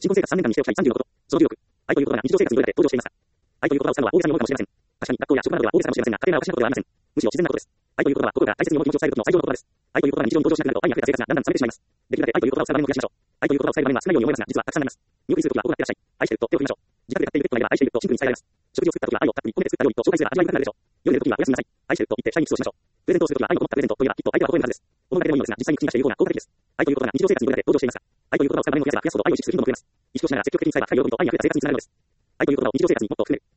新婚生活3年間にしておきたい30のこと。その16。愛という言葉が日常生活にどれだけ登場していますか？愛という言葉を使うのは大げさに思うかもしれません。確かに学校や職場などは大げさかもしれませんが、家庭がおかしなことではありません。むしろ自然なことです。愛という言葉は心から大切に思う気持ちを伝えることの最上の言葉です。愛という言葉が日常に登場しなくなると愛に溢れた生活がだんだん冷めてしまいます。できるだけ愛という言葉を使う場面を増やしましょう。愛という言葉を伝える場面は少ないように思いますが、実はたくさんあります。見送りするときは、おがってらっしゃい。愛してると手を振りましょう。自宅で飼っているペットがいれば愛しているとシンプルに伝えられます。食事を作ったときは愛をたっぷり込めて作った料理と紹介すれば味わい深くなるでしょう。夜寝るときはおやすみなさい。愛してると言って社員にキスをしましょう。プレゼントをするときは愛のこもったプレゼントといえばきっと相手は微笑むはずです。思うだけでもいいのですが、実際に口に出して有効な効果的です。愛という言葉が日常生活にどれだけ登場していますか？愛という言葉を使う場面を増やせば増やすほど愛を意識する頻度も増えます。意識をしながら積極的に使えば深い喜びと愛に溢れた生活につながるのです。愛という言葉を日常生活にもっと含める。